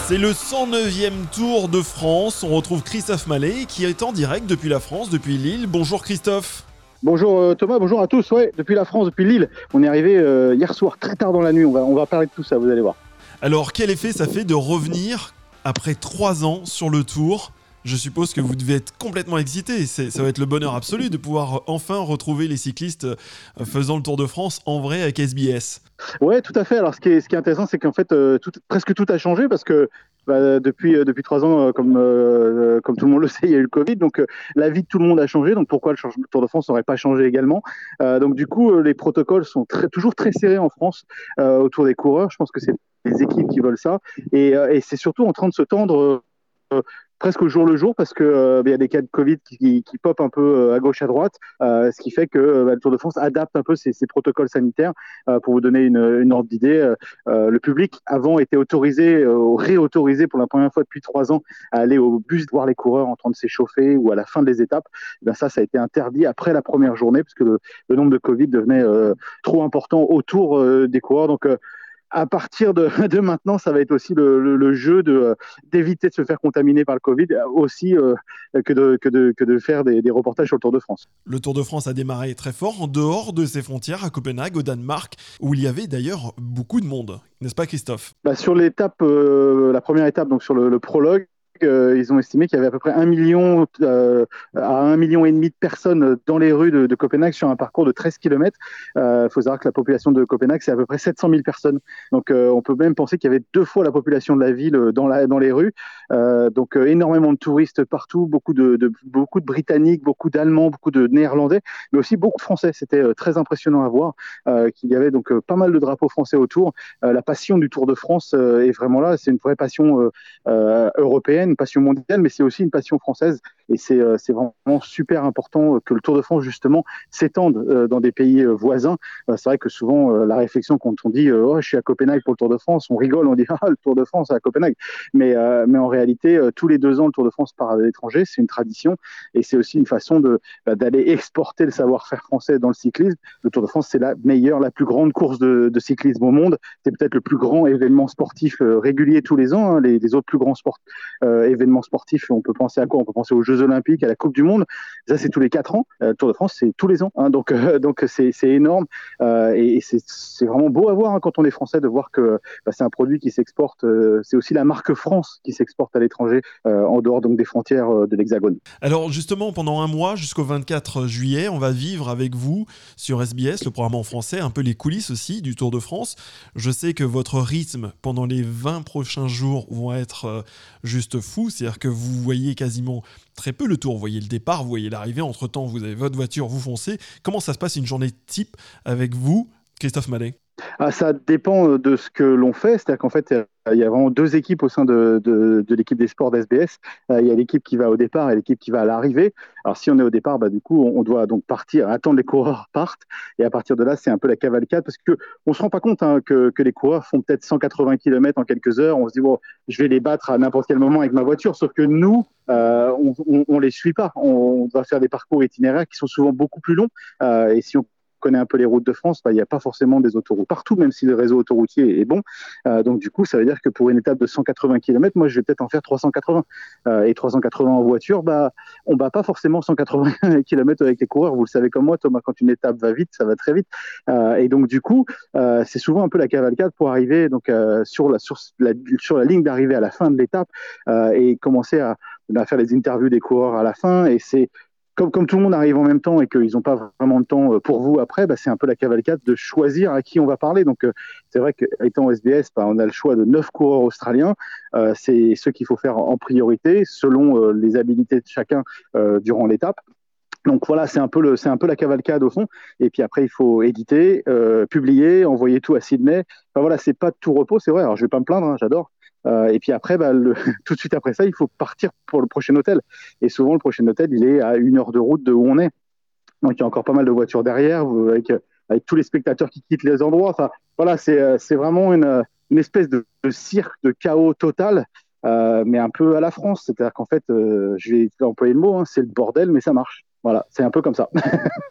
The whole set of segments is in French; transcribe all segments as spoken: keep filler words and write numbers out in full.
C'est le cent neuvième Tour de France. On retrouve Christophe Mallet qui est en direct depuis la France, depuis Lille. Bonjour Christophe. Bonjour euh, Thomas, bonjour à tous. Ouais, depuis la France, depuis Lille. On est arrivé euh, hier soir, très tard dans la nuit. On va, on va parler de tout ça, vous allez voir. Alors, quel effet ça fait de revenir après trois ans sur le Tour ? Je suppose que vous devez être complètement excité. C'est, ça va être le bonheur absolu de pouvoir enfin retrouver les cyclistes faisant le Tour de France en vrai avec S B S. Ouais, tout à fait. Alors, ce qui est, ce qui est intéressant, c'est qu'en fait, euh, tout, presque tout a changé parce que bah, depuis, euh, depuis trois ans, euh, comme, euh, comme tout le monde le sait, il y a eu le Covid. Donc, euh, la vie de tout le monde a changé. Donc, pourquoi le, change- le Tour de France n'aurait pas changé également ? Euh, Donc, du coup, euh, les protocoles sont très, toujours très serrés en France euh, autour des coureurs. Je pense que c'est les équipes qui veulent ça. Et, euh, et c'est surtout en train de se tendre. Euh, presque au jour le jour parce que euh, il y a des cas de Covid qui, qui, qui popent un peu euh, à gauche à droite, euh, ce qui fait que euh, bah, le Tour de France adapte un peu ses, ses protocoles sanitaires. Euh, pour vous donner une, une ordre d'idée, euh, euh, le public avant était autorisé, euh, réautorisé pour la première fois depuis trois ans à aller au bus voir les coureurs en train de s'échauffer ou à la fin des étapes. Et bien ça, ça a été interdit après la première journée parce que le, le nombre de Covid devenait euh, trop important autour euh, des coureurs. Donc euh, à partir de, de maintenant, ça va être aussi le, le, le jeu de, d'éviter de se faire contaminer par le Covid, aussi euh, que, de, que, de, que de faire des, des reportages sur le Tour de France. Le Tour de France a démarré très fort en dehors de ses frontières, à Copenhague, au Danemark, où il y avait d'ailleurs beaucoup de monde. N'est-ce pas Christophe ? Bah, sur l'étape, euh, la première étape, donc sur le, le prologue, Euh, ils ont estimé qu'il y avait à peu près un million euh, à un million et demi de personnes dans les rues de, de Copenhague sur un parcours de treize kilomètres. Il euh, faut savoir que la population de Copenhague, c'est à peu près sept cent mille personnes. Donc, euh, on peut même penser qu'il y avait deux fois la population de la ville dans, la, dans les rues. Euh, donc, euh, énormément de touristes partout, beaucoup de, de, beaucoup de Britanniques, beaucoup d'Allemands, beaucoup de Néerlandais, mais aussi beaucoup de Français. C'était euh, très impressionnant à voir euh, qu'il y avait donc euh, pas mal de drapeaux français autour. Euh, la passion du Tour de France euh, est vraiment là. C'est une vraie passion euh, euh, européenne, une passion mondiale, mais c'est aussi une passion française. Et c'est, euh, c'est vraiment super important que le Tour de France, justement, s'étende euh, dans des pays euh, voisins. Euh, c'est vrai que souvent, euh, la réflexion, quand on dit euh, « Oh, je suis à Copenhague pour le Tour de France », on rigole, on dit « Ah, le Tour de France à Copenhague ». Mais, euh, mais en réalité, euh, tous les deux ans, le Tour de France part à l'étranger. C'est une tradition et c'est aussi une façon de, bah, d'aller exporter le savoir-faire français dans le cyclisme. Le Tour de France, c'est la meilleure, la plus grande course de, de cyclisme au monde. C'est peut-être le plus grand événement sportif euh, régulier tous les ans. Hein. Les, les autres plus grands sports, euh, événements sportifs, on peut penser à quoi ? On peut penser aux Jeux Olympiques, à la Coupe du Monde. Ça, c'est tous les quatre ans. Euh, le Tour de France, c'est tous les ans. Hein. Donc, euh, donc c'est, c'est énorme euh, et, et c'est, c'est vraiment beau à voir hein, quand on est français de voir que bah, c'est un produit qui s'exporte. Euh, c'est aussi la marque France qui s'exporte à l'étranger, euh, en dehors donc des frontières euh, de l'Hexagone. Alors justement, pendant un mois, jusqu'au vingt-quatre juillet, on va vivre avec vous sur S B S, le programme en français, un peu les coulisses aussi du Tour de France. Je sais que votre rythme pendant les vingt prochains jours vont être euh, juste fou, c'est-à-dire que vous voyez quasiment très peu le Tour, vous voyez le départ, vous voyez l'arrivée, entre-temps vous avez votre voiture, vous foncez. Comment ça se passe une journée type avec vous, Christophe Mallet ? Ah, ça dépend de ce que l'on fait, c'est-à-dire qu'en fait, il y a vraiment deux équipes au sein de, de, de l'équipe des sports d'S B S. Euh, il y a l'équipe qui va au départ et l'équipe qui va à l'arrivée. Alors, si on est au départ, bah, du coup, on doit donc partir, attendre les coureurs partent. Et à partir de là, c'est un peu la cavalcade parce qu'on ne se rend pas compte hein, que, que les coureurs font peut-être cent quatre-vingts kilomètres en quelques heures. On se dit, bon, je vais les battre à n'importe quel moment avec ma voiture. Sauf que nous, euh, on ne les suit pas. On doit faire des parcours itinéraires qui sont souvent beaucoup plus longs. Euh, et si on connaît un peu les routes de France, bah, il n'y a pas forcément des autoroutes partout, même si le réseau autoroutier est bon. Euh, donc du coup, ça veut dire que pour une étape de cent quatre-vingts kilomètres, moi je vais peut-être en faire trois cent quatre-vingts. Euh, et trois cent quatre-vingts en voiture, bah, on ne bat pas forcément cent quatre-vingts kilomètres avec les coureurs. Vous le savez comme moi, Thomas, quand une étape va vite, ça va très vite. Euh, et donc du coup, euh, c'est souvent un peu la cavalcade pour arriver donc, euh, sur, la, sur, la, sur la ligne d'arrivée à la fin de l'étape euh, et commencer à, à faire les interviews des coureurs à la fin. Et c'est Comme, comme tout le monde arrive en même temps et qu'ils n'ont pas vraiment le temps pour vous après, bah, c'est un peu la cavalcade de choisir à qui on va parler. Donc, euh, c'est vrai qu'étant S B S, bah, on a le choix de neuf coureurs australiens. Euh, c'est ceux qu'il faut faire en priorité selon euh, les habilités de chacun euh, durant l'étape. Donc voilà, c'est un peu le, c'est un peu la cavalcade au fond. Et puis après, il faut éditer, euh, publier, envoyer tout à Sydney. Enfin voilà, c'est pas de tout repos, c'est vrai. Alors je vais pas me plaindre, hein, j'adore. Euh, et puis après, bah, le, tout de suite après ça, il faut partir pour le prochain hôtel. Et souvent, le prochain hôtel, il est à une heure de route de où on est. Donc il y a encore pas mal de voitures derrière, vous, avec, avec tous les spectateurs qui quittent les endroits. Enfin voilà, c'est, c'est vraiment une, une espèce de, de cirque, de chaos total. Euh, mais un peu à la France, c'est-à-dire qu'en fait, euh, je vais employer le mot, hein, c'est le bordel, mais ça marche. Voilà, c'est un peu comme ça.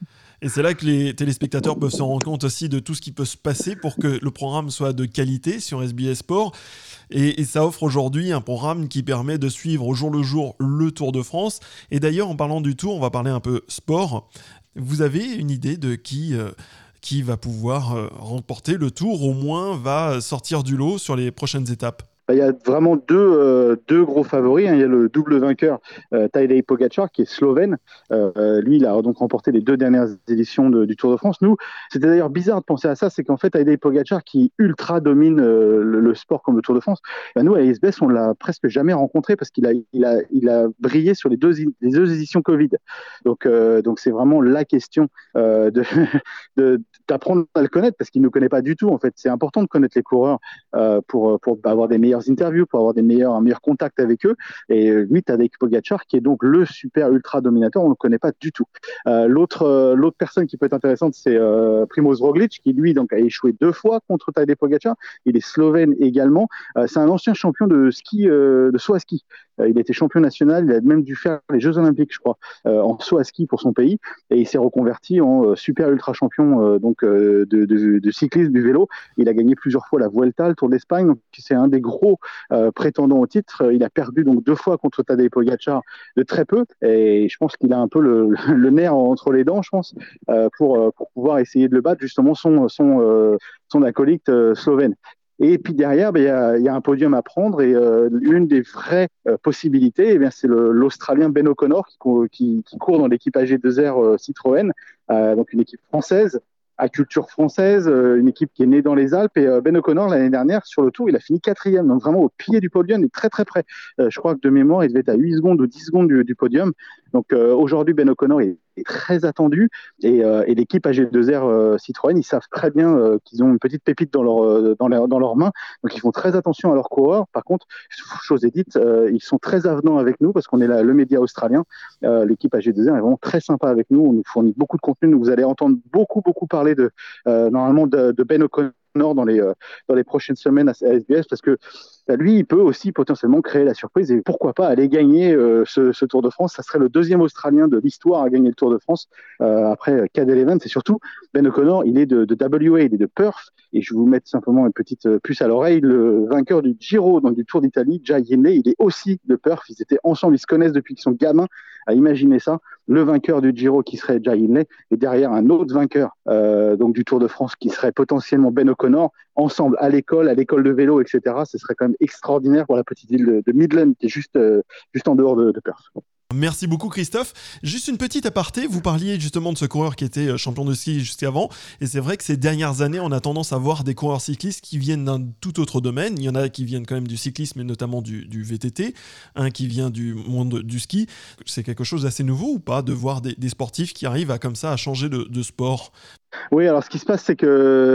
Et c'est là que les téléspectateurs peuvent se rendre compte aussi de tout ce qui peut se passer pour que le programme soit de qualité sur S B S Sport. Et, et ça offre aujourd'hui un programme qui permet de suivre au jour le jour le Tour de France. Et d'ailleurs, en parlant du Tour, on va parler un peu sport. Vous avez une idée de qui, euh, qui va pouvoir euh, remporter le Tour, au moins va sortir du lot sur les prochaines étapes? Il y a vraiment deux, euh, deux gros favoris. Hein. Il y a le double vainqueur, euh, Tadej Pogačar, qui est slovène. Euh, lui, il a donc remporté les deux dernières éditions de, du Tour de France. Nous, c'était d'ailleurs bizarre de penser à ça, c'est qu'en fait, Tadej Pogačar, qui ultra domine euh, le, le sport comme le Tour de France, ben nous, à S B S, on l'a presque jamais rencontré parce qu'il a, il a, il a brillé sur les deux, les deux éditions Covid. Donc, euh, donc c'est vraiment la question euh, de, de, d'apprendre à le connaître parce qu'il ne nous connaît pas du tout. En fait, c'est important de connaître les coureurs euh, pour, pour avoir des meilleurs interviews, pour avoir des meilleurs, un meilleur contact avec eux. Et lui, Tadej Pogačar, qui est donc le super ultra dominateur, on ne le connaît pas du tout. Euh, l'autre, euh, l'autre personne qui peut être intéressante, c'est euh, Primož Roglič, qui lui donc a échoué deux fois contre Tadej Pogačar. Il est slovène également. Euh, c'est un ancien champion de ski, euh, de saut à ski. Euh, il était champion national. Il a même dû faire les Jeux Olympiques, je crois, euh, en saut à ski pour son pays. Et il s'est reconverti en euh, super ultra champion euh, donc euh, de, de, de cyclisme du vélo. Il a gagné plusieurs fois la Vuelta, le Tour d'Espagne. Donc c'est un des gros Euh, prétendant au titre. Il a perdu donc deux fois contre Tadej Pogačar de très peu et je pense qu'il a un peu le, le nerf entre les dents, je pense, euh, pour, pour pouvoir essayer de le battre, justement son, son, euh, son acolyte euh, slovène. Et puis derrière, ben, y a, y a un podium à prendre et euh, une des vraies euh, possibilités, eh bien, c'est le, l'Australien Ben O'Connor qui, qui, qui court dans l'équipe A G deux R euh, Citroën, euh, donc une équipe française à culture française, euh, une équipe qui est née dans les Alpes. Et euh, Ben O'Connor, l'année dernière, sur le Tour, il a fini quatrième, donc vraiment au pied du podium et très très près. Euh, je crois que de mémoire, il devait être à huit secondes ou dix secondes du, du podium. Donc euh, aujourd'hui, Ben O'Connor est, est très attendu et, euh, et l'équipe A G deux R euh, Citroën, ils savent très bien euh, qu'ils ont une petite pépite dans leur, euh, dans, leur, dans leurs mains, donc ils font très attention à leurs coureurs. Par contre, chose est dite, euh, ils sont très avenants avec nous parce qu'on est là, le média australien. Euh, l'équipe A G deux R est vraiment très sympa avec nous, on nous fournit beaucoup de contenu, vous allez entendre beaucoup beaucoup parler de, euh, normalement de, de Ben O'Connor dans les, euh, dans les prochaines semaines à, à S B S parce que bah, lui, il peut aussi potentiellement créer la surprise et pourquoi pas aller gagner euh, ce, ce Tour de France. Ça serait le deuxième Australien de l'histoire à gagner le Tour de France euh, après Cadel Evans. Et surtout, Ben O'Connor, il est de, de W A, il est de Perth. Et je vais vous mettre simplement une petite puce à l'oreille. Le vainqueur du Giro, donc du Tour d'Italie, Jai Hindley, il est aussi de Perth. Ils étaient ensemble, ils se connaissent depuis qu'ils sont gamins. À imaginer ça, le vainqueur du Giro qui serait Jai Hindley et derrière un autre vainqueur euh, donc du Tour de France qui serait potentiellement Ben O'Connor, ensemble à l'école, à l'école de vélo, et cetera. Ce serait quand même extraordinaire pour la petite île de, de Midland qui est juste, euh, juste en dehors de, de Perth. Merci beaucoup Christophe. Juste une petite aparté, vous parliez justement de ce coureur qui était champion de ski jusqu'avant, et c'est vrai que ces dernières années, on a tendance à voir des coureurs cyclistes qui viennent d'un tout autre domaine. Il y en a qui viennent quand même du cyclisme et notamment du, du V T T, un qui vient du monde du ski. C'est quelque chose d'assez nouveau ou pas de voir des, des sportifs qui arrivent à comme ça à changer de, de sport? Oui, alors ce qui se passe, c'est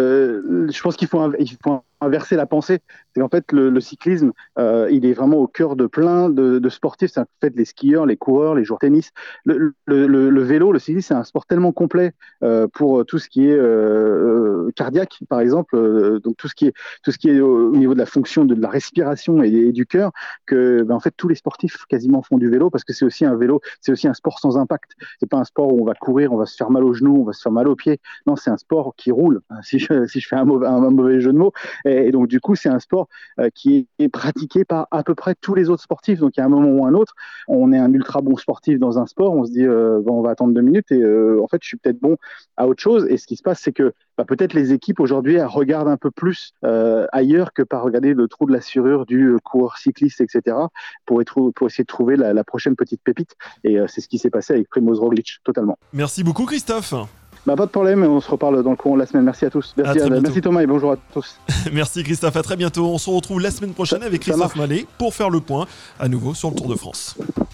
que je pense qu'il faut, il faut inverser la pensée. C'est qu'en fait, le, le cyclisme, euh, il est vraiment au cœur de plein de, de sportifs. C'est en fait les skieurs, les coureurs, les joueurs de tennis. Le, le, le, le vélo, le cyclisme, c'est un sport tellement complet euh, pour tout ce qui est euh, cardiaque, par exemple, euh, donc tout ce qui est tout ce qui est au, au niveau de la fonction de, de la respiration et, et du cœur, que ben, en fait tous les sportifs quasiment font du vélo parce que c'est aussi un vélo, c'est aussi un sport sans impact. C'est pas un sport où on va courir, on va se faire mal aux genoux, on va se faire mal aux pieds. Non, c'est un sport qui roule, si je, si je fais un mauvais, un, un mauvais jeu de mots. Et, et donc, du coup, c'est un sport euh, qui est pratiqué par à peu près tous les autres sportifs. Donc, il y a un moment ou un autre, on est un ultra bon sportif dans un sport, on se dit, euh, bon, on va attendre deux minutes et euh, en fait, je suis peut-être bon à autre chose. Et ce qui se passe, c'est que bah, peut-être les équipes aujourd'hui, elles regardent un peu plus euh, ailleurs que par regarder le trou de la serrure du euh, coureur cycliste, et cetera, pour, être, pour essayer de trouver la, la prochaine petite pépite. Et euh, c'est ce qui s'est passé avec Primož Roglič, totalement. Merci beaucoup, Christophe. Bah, pas de problème, on se reparle dans le courant de la semaine. Merci à tous. Merci, à à, merci Thomas et bonjour à tous. Merci Christophe, à très bientôt. On se retrouve la semaine prochaine avec Christophe Mallet pour faire le point à nouveau sur le Tour de France.